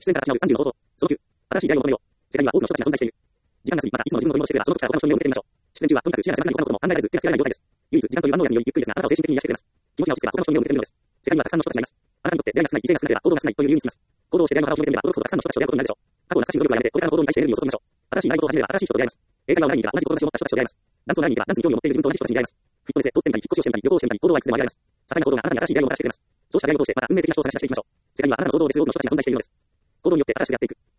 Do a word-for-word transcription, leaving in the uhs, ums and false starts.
出演から始まるさんじゅうの方法。そのきゅう、新しい出会いを求めよう。世界には多くの人たちが存在している。時間が過ぎ、またいつもの自分の取り戻してくれば、その時から他の人に目を向けてみましょう。出演中はとにかく視野が狭くなり他のことも考えられず、手がつけられない状態です。唯一、時間という万能薬によりゆっくりですが、あなたを精神的に癒してくれます。気持ちが落ち着けば他の人に目を向けてみるのです。世界にはたくさんの人たちがいます。あなたにとって出会いが少ない、異性が少なければ行動が少ないという理由につきます。行動をして出会いの幅を広げてみれば、驚くほどたくさんの人たちと出会うことになるでしょう。過去の懐かしい努力はやめて、これからの行動に対してエネルギーを注ぎましょう。新しい習い事を始めれば新しい人と出会います。英会話を習いに行けば同じ志を持った人たちと出会います。ダンスを習いに行けばダンスに興味を持っている自分と同じ人たちに出会います。フィットネスへ、撮ってみたり、引っ越しをしてみたり、旅行をしてみたり、行動はいくつでもあります。些細な行動があなたに新しい出会いをもたらしてくれます。そうした出会いを通して、また運命的な人を探し出していきましょう。世界にはあなたの想像を絶する多くの人たちが存在しているのです。行動によって新しくやっていく。